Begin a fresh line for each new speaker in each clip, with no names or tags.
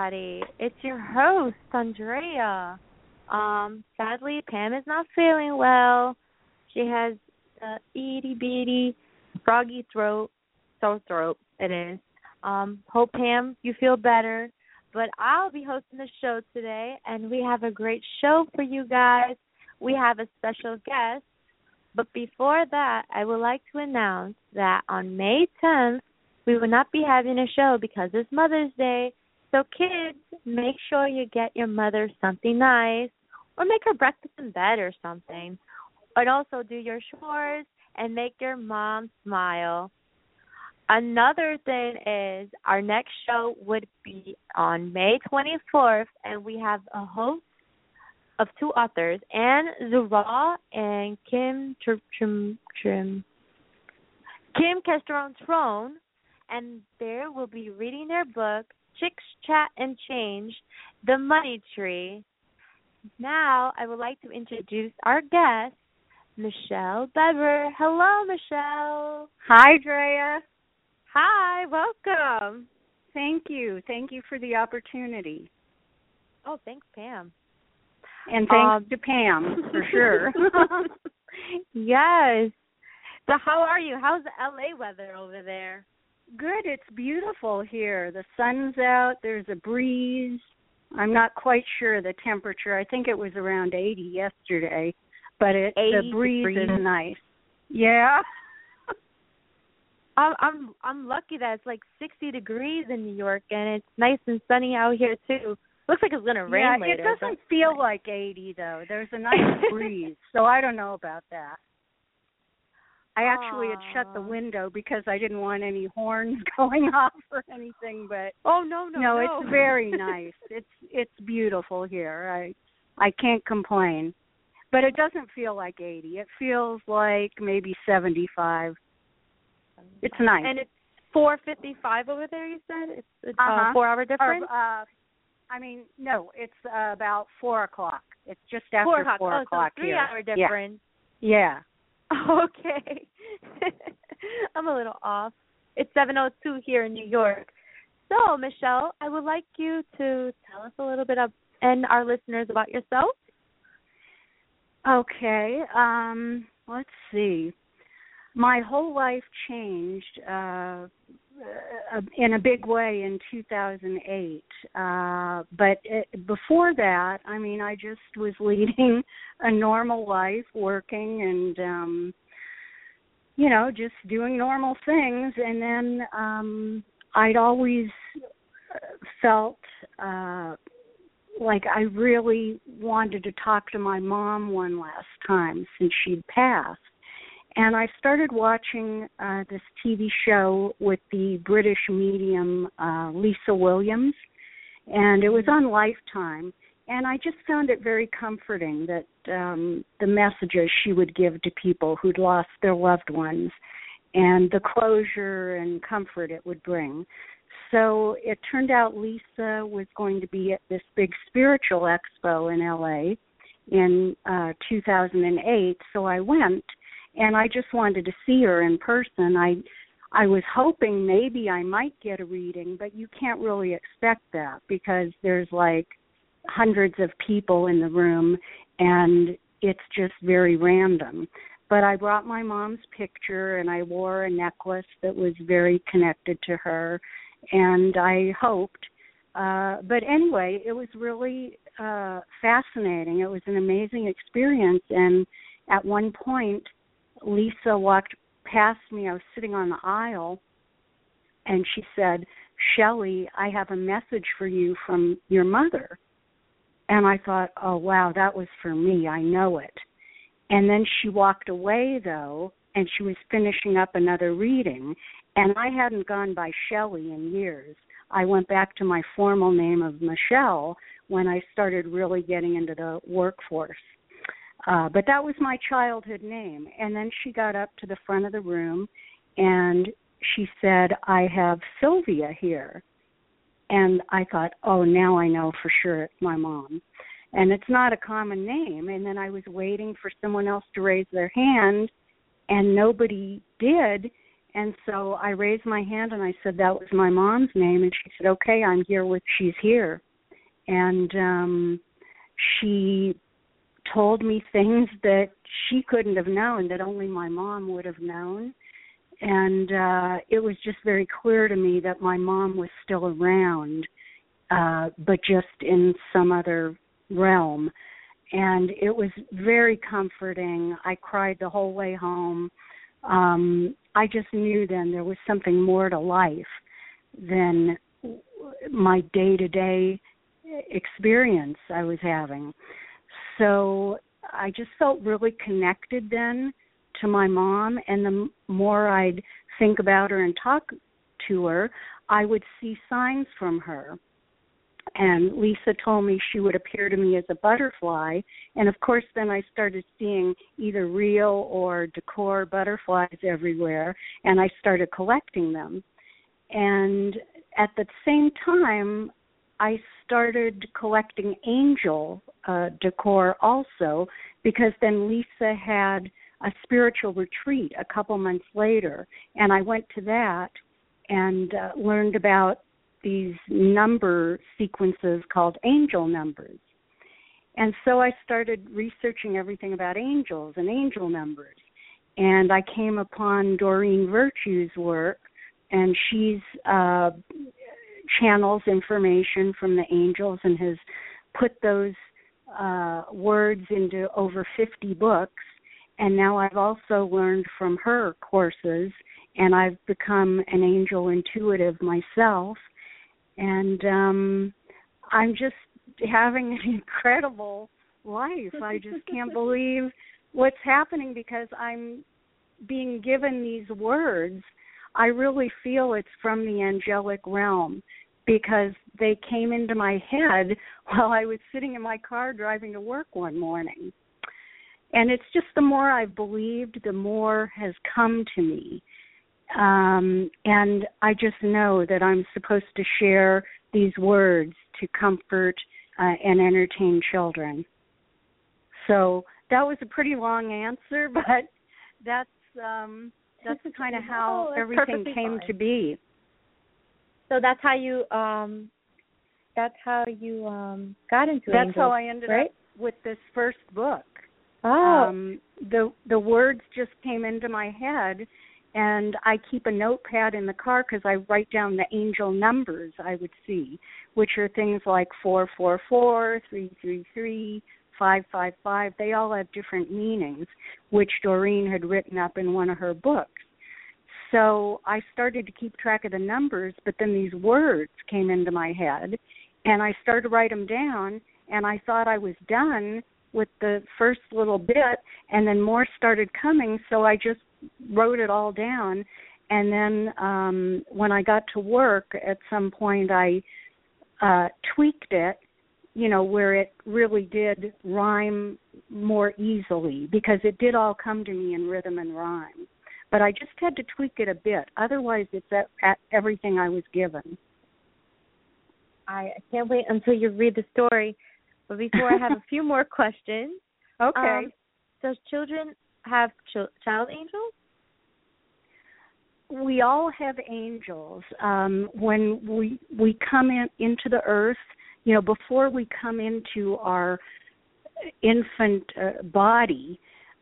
everybody. It's your host, Andrea. Sadly, Pam is not feeling well. She has a itty bitty froggy throat, sore throat. It is. Hope Pam, you feel better. But I'll be hosting the show today, and we have a great show for you guys. We have a special guest. But before that, I would like to announce that on May 10th, we will not be having a show because it's Mother's Day. So kids, make sure you get your mother something nice or make her breakfast in bed or something. And also do your chores and make your mom smile. Another thing is our next show would be on May 24th, and we have a host of two authors, Anne Zura and Kim Castron-Trone, and they will be reading their book, Chicks, Chat, and Change, The Money Tree. Now, I would like to introduce our guest, Michelle Bever. Hello, Michelle.
Hi, Drea.
Hi, welcome.
Thank you. Thank you for the opportunity.
Oh, thanks, Pam.
And thanks to Pam, for sure.
Yes. So how are you? How's the LA weather over there?
Good. It's beautiful here. The sun's out. There's a breeze. I'm not quite sure the temperature. I think it was around 80 yesterday, but the breeze is nice. Yeah.
I'm lucky that it's like 60 degrees in New York, and it's nice and sunny out here too. Looks like it's going to rain later.
Yeah, it doesn't feel like 80 though. There's a nice breeze, so I don't know about that. I actually had shut the window because I didn't want any horns going off or anything, but
no,
it's very nice. It's beautiful here. I can't complain. But it doesn't feel like 80. It feels like maybe 75. It's nice.
And it's 4:55 over there, you said? It's a 4-hour difference?
No, it's about 4 o'clock. It's just after 4 o'clock
so 3-hour difference.
Yeah.
Okay. I'm a little off. It's 7:02 here in New York. So, Michelle, I would like you to tell us a little bit and our listeners about yourself.
Okay. Let's see. My whole life changed in a big way in 2008. But before that, I just was leading a normal life, working and, just doing normal things. And then I'd always felt like I really wanted to talk to my mom one last time since she'd passed. And I started watching this TV show with the British medium Lisa Williams, and it was on Lifetime. And I just found it very comforting that the messages she would give to people who'd lost their loved ones and the closure and comfort it would bring. So it turned out Lisa was going to be at this big spiritual expo in L.A. in 2008, so I went. And I just wanted to see her in person. I was hoping maybe I might get a reading, but you can't really expect that because there's like hundreds of people in the room, and it's just very random. But I brought my mom's picture, and I wore a necklace that was very connected to her, and I hoped. But anyway, it was really fascinating. It was an amazing experience, and at one point, Lisa walked past me. I was sitting on the aisle, and she said, "Shelley, I have a message for you from your mother." And I thought, oh, wow, that was for me. I know it. And then she walked away, though, and she was finishing up another reading. And I hadn't gone by Shelley in years. I went back to my formal name of Michelle when I started really getting into the workforce. But that was my childhood name. And then she got up to the front of the room, and she said, "I have Sylvia here." And I thought, oh, now I know for sure it's my mom. And it's not a common name. And then I was waiting for someone else to raise their hand, and nobody did. And so I raised my hand and I said that was my mom's name, and she said, okay, I'm here with, she's here. And she told me things that she couldn't have known, that only my mom would have known. And it was just very clear to me that my mom was still around, but just in some other realm. And it was very comforting. I cried the whole way home. I just knew then there was something more to life than my day-to-day experience I was having. So I just felt really connected then to my mom, and the more I'd think about her and talk to her, I would see signs from her. And Lisa told me she would appear to me as a butterfly, and of course then I started seeing either real or decor butterflies everywhere, and I started collecting them. And at the same time, I started collecting angel decor also, because then Lisa had a spiritual retreat a couple months later, and I went to that and learned about these number sequences called angel numbers. And so I started researching everything about angels and angel numbers. And I came upon Doreen Virtue's work, and she's channels information from the angels and has put those words into over 50 books. And now I've also learned from her courses, and I've become an angel intuitive myself. And I'm just having an incredible life. I just can't believe what's happening, because I'm being given these words. I really feel it's from the angelic realm, because they came into my head while I was sitting in my car driving to work one morning. And it's just the more I've believed, the more has come to me. And I just know that I'm supposed to share these words to comfort and entertain children. So that was a pretty long answer, but that's kind of how everything came to be.
So that's how you got into
That's
angels,
how I ended
right?
up with this first book.
Oh.
The words just came into my head, and I keep a notepad in the car because I write down the angel numbers I would see, which are things like 444, 333, 555. They all have different meanings, which Doreen had written up in one of her books. So I started to keep track of the numbers, but then these words came into my head, and I started to write them down, and I thought I was done with the first little bit, and then more started coming, so I just wrote it all down. And then when I got to work, at some point I tweaked it, where it really did rhyme more easily, because it did all come to me in rhythm and rhyme. But I just had to tweak it a bit. Otherwise, it's at everything I was given.
I can't wait until you read the story. But before I have a few more questions.
Okay.
Does children have child angels?
We all have angels. When we come into the earth, before we come into our infant body,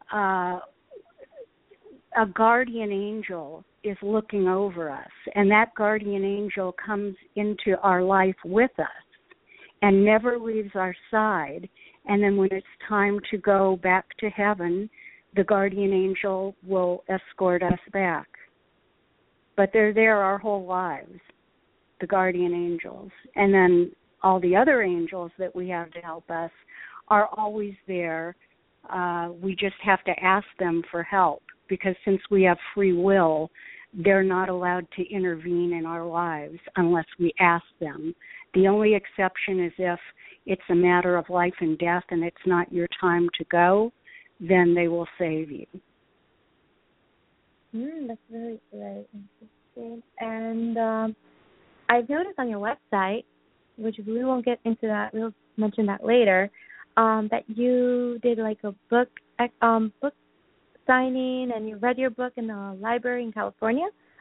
a guardian angel is looking over us, and that guardian angel comes into our life with us and never leaves our side. And then when it's time to go back to heaven, the guardian angel will escort us back. But they're there our whole lives, the guardian angels. And then all the other angels that we have to help us are always there. We just have to ask them for help, because since we have free will, they're not allowed to intervene in our lives unless we ask them. The only exception is if it's a matter of life and death and it's not your time to go, then they will save you.
That's very, very interesting. And I've noticed on your website, which we won't get into that, we'll mention that later, that you did like a book signing, and you read your book in the library in California.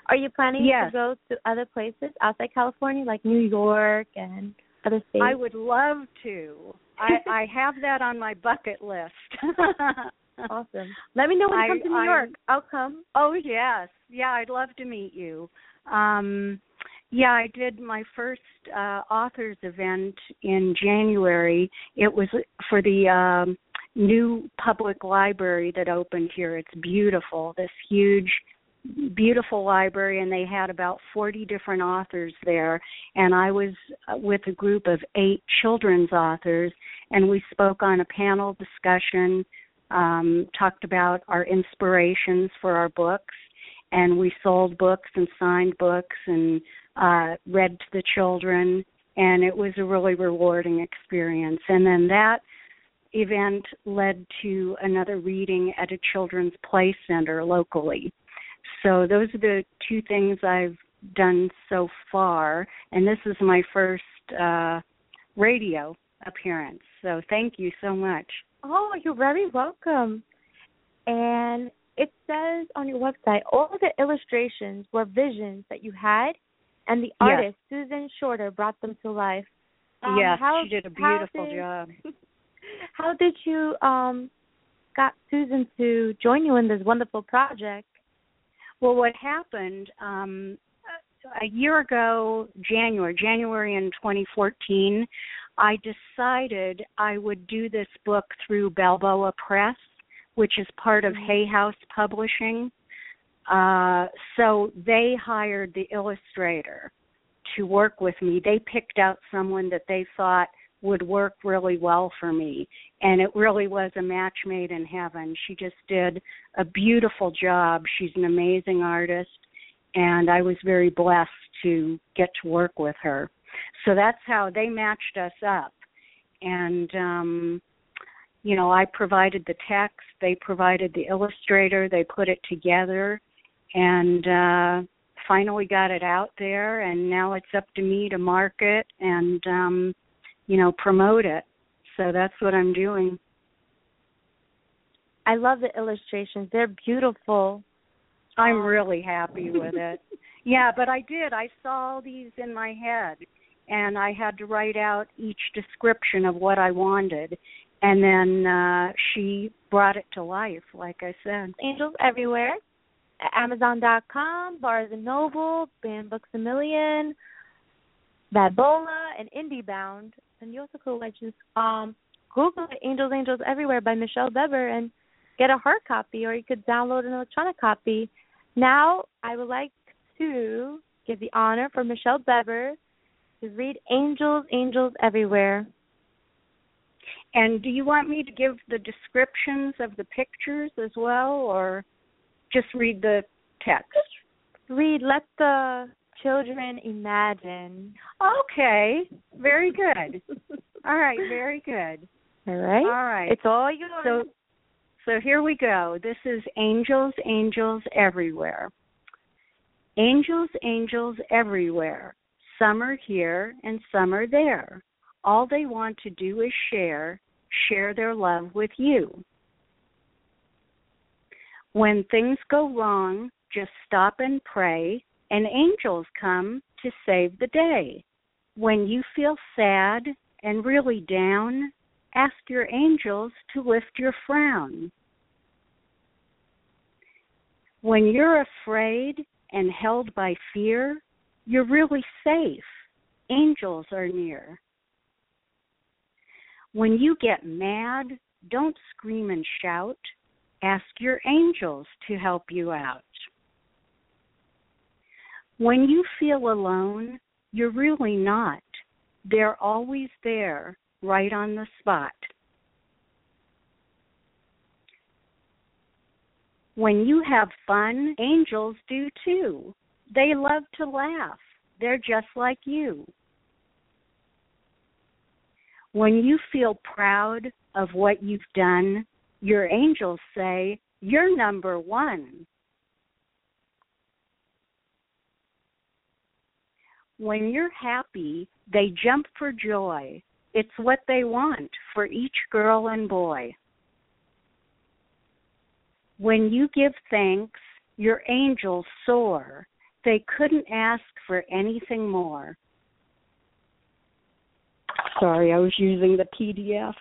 Are you planning
Yes.
to go to other places outside California, like New York and other states?
I would love to. I have that on my bucket list.
Awesome. Let me know when you come to New York. I'll come.
Oh, yes. Yeah, I'd love to meet you. Yeah, I did my first authors event in January. It was for the new public library that opened here. It's beautiful, this huge, beautiful library, and they had about 40 different authors there. And I was with a group of 8 children's authors, and we spoke on a panel discussion, talked about our inspirations for our books, and we sold books and signed books and read to the children, and it was a really rewarding experience. And then that event led to another reading at a children's play center locally. So those are the 2 things I've done so far, and this is my first radio appearance. So thank you so much.
Oh, you're very welcome. And it says on your website, all the illustrations were visions that you had, and the artist, Susan Shorter, brought them to life.
Yes, she did a beautiful job.
How did you got Susan to join you in this wonderful project?
Well, what happened a year ago, January in 2014, I decided I would do this book through Balboa Press, which is part of Hay House Publishing. So they hired the illustrator to work with me. They picked out someone that they thought would work really well for me, and it really was a match made in heaven. She just did a beautiful job. She's an amazing artist, and I was very blessed to get to work with her. So that's how they matched us up. And, I provided the text, they provided the illustrator, they put it together, and finally got it out there, and now it's up to me to market and, promote it. So that's what I'm doing.
I love the illustrations. They're beautiful.
I'm really happy with it. Yeah, but I saw all these in my head, and I had to write out each description of what I wanted, and then she brought it to life, like I said.
Angels everywhere, at Amazon.com, Barnes & Noble, Banned Books A Million, Babola, and IndieBound. And you also could just Google it, Angels Everywhere by Michelle Beber, and get a hard copy, or you could download an electronic copy. Now, I would like to give the honor for Michelle Beber to read Angels Everywhere.
And do you want me to give the descriptions of the pictures as well, or just read the text?
Read, let the children imagine.
Okay, very good. All right, very good.
All right.
All right.
It's all yours.
So here we go. This is Angels Everywhere. Angels everywhere. Some are here and some are there. All they want to do is share their love with you. When things go wrong, just stop and pray, and angels come to save the day. When you feel sad and really down, ask your angels to lift your frown. When you're afraid and held by fear, you're really safe. Angels are near. When you get mad, don't scream and shout. Ask your angels to help you out. When you feel alone, you're really not. They're always there, right on the spot. When you have fun, angels do too. They love to laugh. They're just like you. When you feel proud of what you've done, your angels say, you're number one. When you're happy, they jump for joy. It's what they want for each girl and boy. When you give thanks, your angels soar. they couldn't ask for anything more. Sorry, I was using the PDF.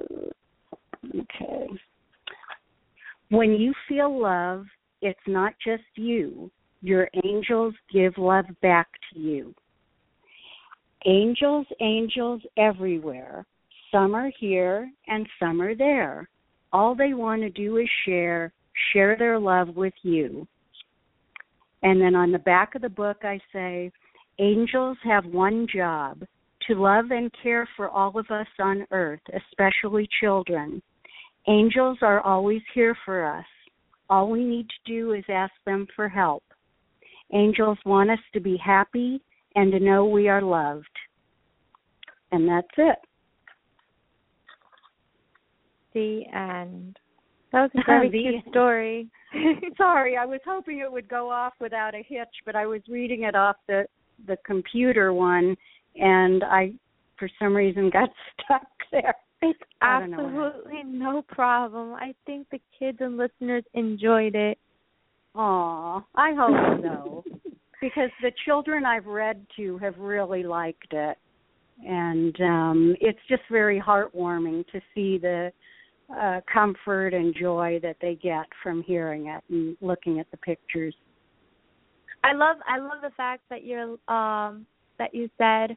Okay. When you feel love, it's not just you. Your angels give love back to you. Angels, angels everywhere. Some are here and some are there. All they want to do is share their love with you. And then on the back of the book I say, angels have one job, to love and care for all of us on earth, especially children. Angels are always here for us. All we need to do is ask them for help. Angels want us to be happy and to know we are loved. And that's it.
The end. That was a very cute story.
Sorry, I was hoping it would go off without a hitch, but I was reading it off the computer one, and I, for some reason, got stuck there.
It's absolutely no problem. I think the kids and listeners enjoyed it.
Aw, I hope so. Because the children I've read to have really liked it. And it's just very heartwarming to see the comfort and joy that they get from hearing it and looking at the pictures.
I love the fact that that you said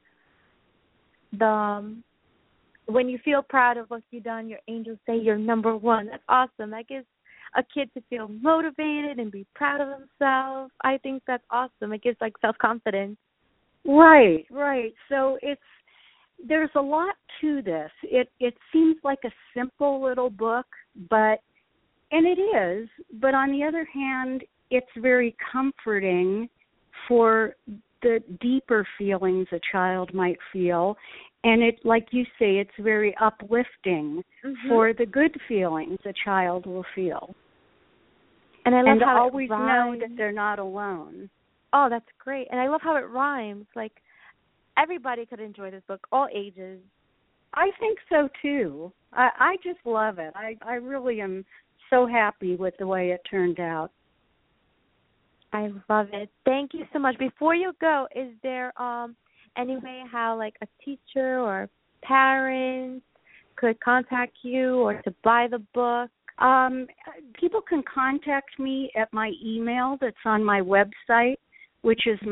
when you feel proud of what you've done, your angels say you're number one. That's awesome. That gives a kid to feel motivated and be proud of themselves. I think that's awesome. It gives like self-confidence.
Right. So there's a lot to this. It seems like a simple little book, and it is, but on the other hand, it's very comforting for the deeper feelings a child might feel. And it, like you say, it's very uplifting for the good feelings a child will feel.
And I love how
always
it rhymes.
know that they're not alone.
Oh, that's great. And I love how it rhymes. Like, everybody could enjoy this book, all ages.
I think so, too. I just love it. I really am so happy with the way it turned out.
I love it. Thank you so much. Before you go, is there any way how like a teacher or parents could contact you or to buy the book?
People can contact me at my email that's on my website, which is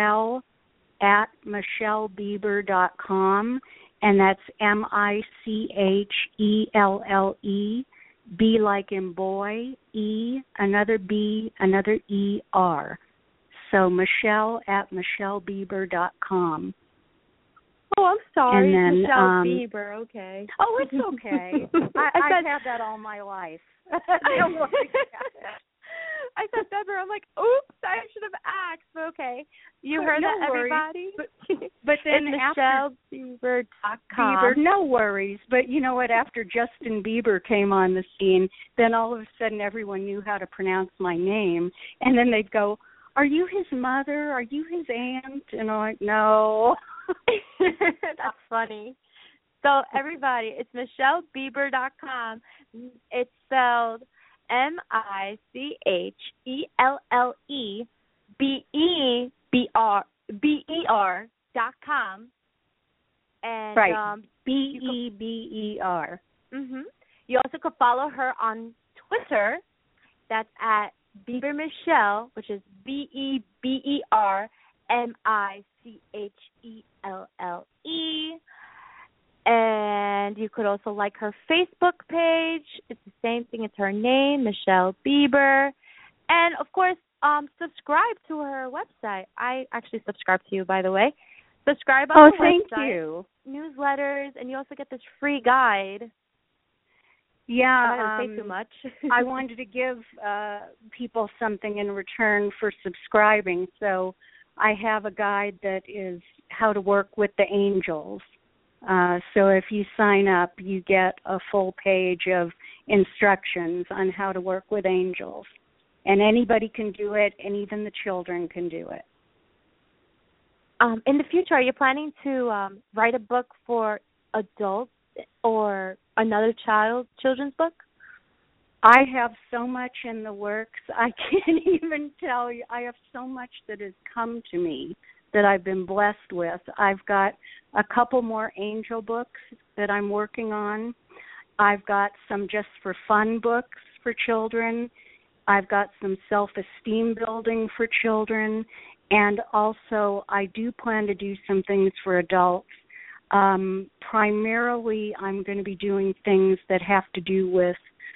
Michelle@michellebieber.com, and that's Michelle, B like in boy, E, another B, another E-R. So Michelle@michellebieber.com.
Oh, I'm sorry,
and then,
Michelle Bieber, okay.
Oh, it's okay. I've had that all my life. Don't worry about it.
I said Deborah, I'm like, oops, I should have asked, but okay. You heard that, everybody?
But then
it's
after
MichelleBieber.com.
Bieber, no worries. But you know what? After Justin Bieber came on the scene, then all of a sudden everyone knew how to pronounce my name. And then they'd go, are you his mother? Are you his aunt? And I'm like, no.
That's funny. So, everybody, it's MichelleBieber.com. It's spelled MichelleBieber.com. And
right. Beber.
You also could follow her on Twitter. That's at Bieber Michelle, which is BeberMichelle. And you could also like her Facebook page. It's the same thing. It's her name, Michelle Bieber. And, of course, subscribe to her website. I actually subscribe to you, by the way. Subscribe on the website.
Thank you.
Newsletters, and you also get this free guide.
Yeah.
I'm not going to say too much.
I wanted to give people something in return for subscribing. So I have a guide that is how to work with the angels. So if you sign up, you get a full page of instructions on how to work with angels. And anybody can do it, and even the children can do it.
In the future, are you planning to write a book for adults or another children's book?
I have so much in the works. I can't even tell you. I have so much that has come to me that I've been blessed with. I've got a couple more angel books that I'm working on. I've got some just for fun books for children. I've got some self-esteem building for children. And also I do plan to do some things for adults. Primarily I'm going to be doing things that have to do with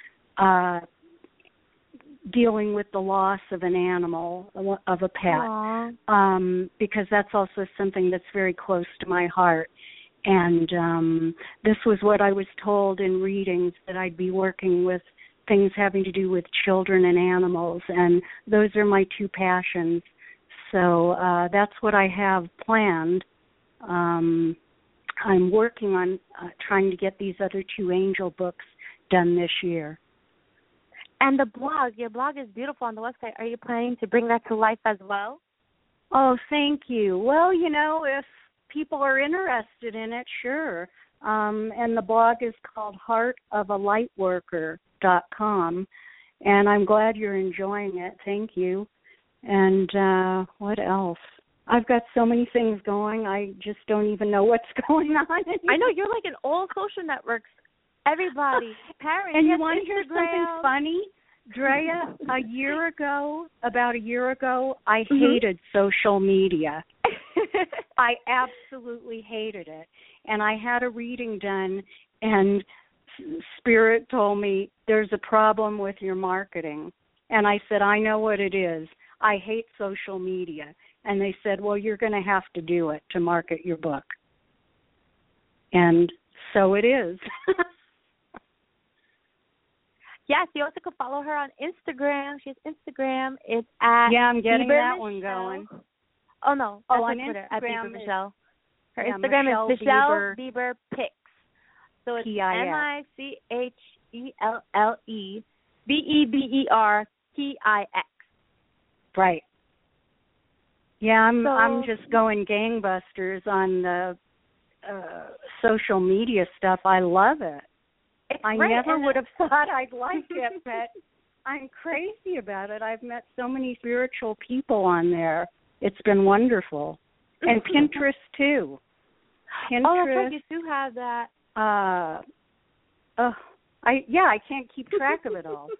dealing with the loss of an animal, of a pet, because that's also something that's very close to my heart. And this was what I was told in readings, that I'd be working with things having to do with children and animals, and those are my two passions. So that's what I have planned. I'm working on trying to get these other two angel books done this year.
And the blog, your blog is beautiful on the website. Are you planning to bring that to life as well?
Oh, thank you. Well, if people are interested in it, sure. And the blog is called heartofalightworker.com, and I'm glad you're enjoying it. Thank you. And what else? I've got so many things going, I just don't even know what's going on anymore.
I know, you're like in all social networks. Everybody, parents.
And you want to hear something funny? Drea, about a year ago, I hated social media. I absolutely hated it. And I had a reading done, and Spirit told me, there's a problem with your marketing. And I said, I know what it is. I hate social media. And they said, well, you're going to have to do it to market your book. And so it is.
Yes, you also can follow her on Instagram. She has Instagram. It's at
I'm getting
Bieber
that
Michelle.
one going.
Oh, no. That's
on
Twitter,
Instagram,
at Bieber Michelle. Her
yeah,
Instagram
Michelle
is Michelle Bieber Pics. So it's MICHELLEBEBER PIX.
Right. Yeah, I'm just going gangbusters on the social media stuff. I love it. I never would have thought I'd like it, but I'm crazy about it. I've met so many spiritual people on there. It's been wonderful. And Pinterest, too. Pinterest.
Oh, that's right. You do have that.
I can't keep track of it all.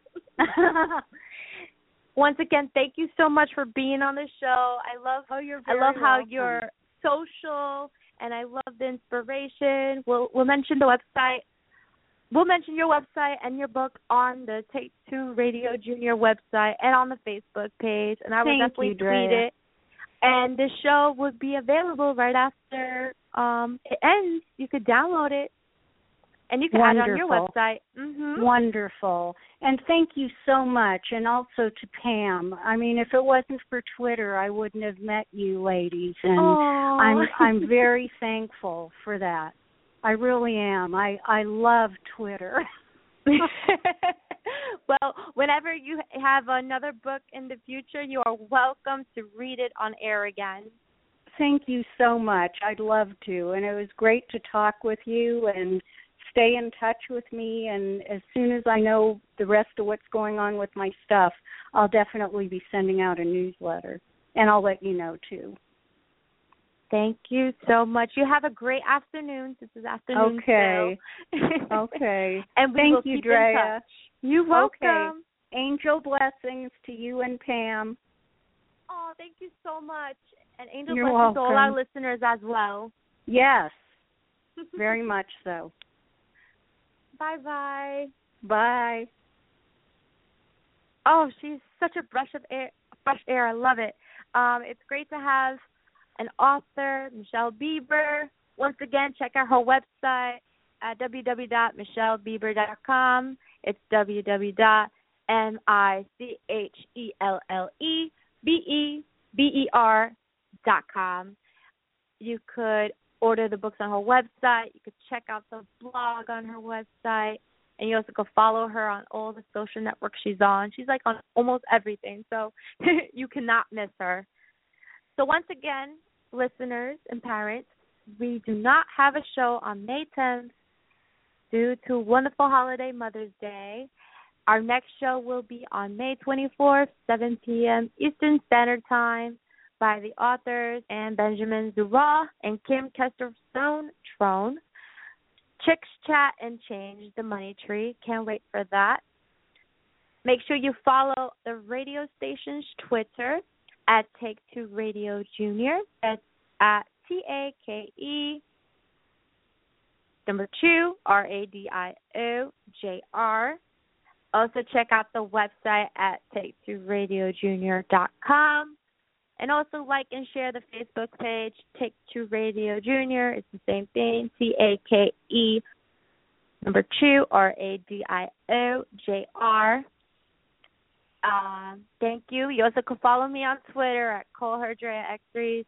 Once again, thank you so much for being on the show. I love how
welcome.
you're social, and I love the inspiration. We'll mention the website. We'll mention your website and your book on the Take Two Radio Junior website and on the Facebook page, and I will definitely tweet it. And the show would be available right after it ends. You could download it, and you can add it on your website. Mm-hmm.
Wonderful. And thank you so much, and also to Pam. I mean, if it wasn't for Twitter, I wouldn't have met you ladies, and I'm very thankful for that. I really am. I love Twitter.
Well, whenever you have another book in the future, you are welcome to read it on air again.
Thank you so much. I'd love to. And it was great to talk with you and stay in touch with me. And as soon as I know the rest of what's going on with my stuff, I'll definitely be sending out a newsletter. And I'll let you know, too.
Thank you so much. You have a great afternoon. This is afternoon.
Okay. Okay.
And we will keep
Drea.
in touch. You're welcome.
Okay. Angel blessings to you and Pam.
Oh, thank you so much. And angel
You're
blessings
welcome.
to all our listeners as well.
Yes, very much so.
Bye-bye.
Bye.
Oh, she's such a fresh air. I love it. It's great to have an author, Michelle Bieber. Once again, check out her website at www.michellebieber.com. It's www.MICHELLEBEBER.com. You could order the books on her website. You could check out the blog on her website. And you also could follow her on all the social networks she's on. She's like on almost everything, so you cannot miss her. So once again, listeners and parents, we do not have a show on May 10th due to wonderful holiday Mother's Day. Our next show will be on May 24th, 7 p.m. Eastern Standard Time by the authors and Benjamin Zura and Kim Kester-Stone Trone. Chicks Chat and Change the Money Tree. Can't wait for that. Make sure you follow the radio station's Twitter at Take Two Radio Junior. That's at TAKE 2 RADIOJR. Also check out the website at TakeTwoRadioJunior.com. And also like and share the Facebook page, Take Two Radio Junior. It's the same thing, TAKE 2 RADIOJR. Thank you. You also can follow me on Twitter at CallHerdreaX3,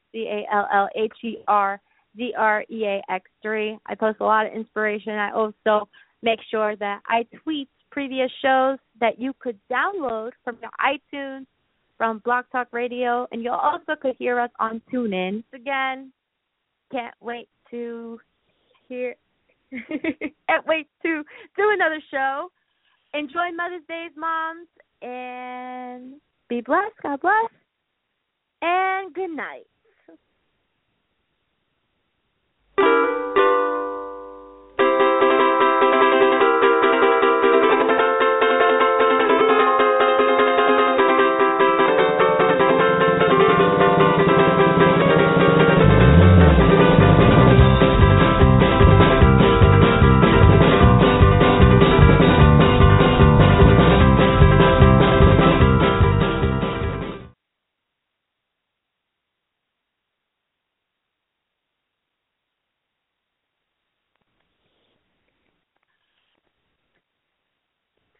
CallHerdreaX3. I post a lot of inspiration. I also make sure that I tweet previous shows that you could download from your iTunes, from Blog Talk Radio, and you also could hear us on TuneIn. Again, can't wait to do another show. Enjoy Mother's Day, moms, and be blessed. God bless, and good night.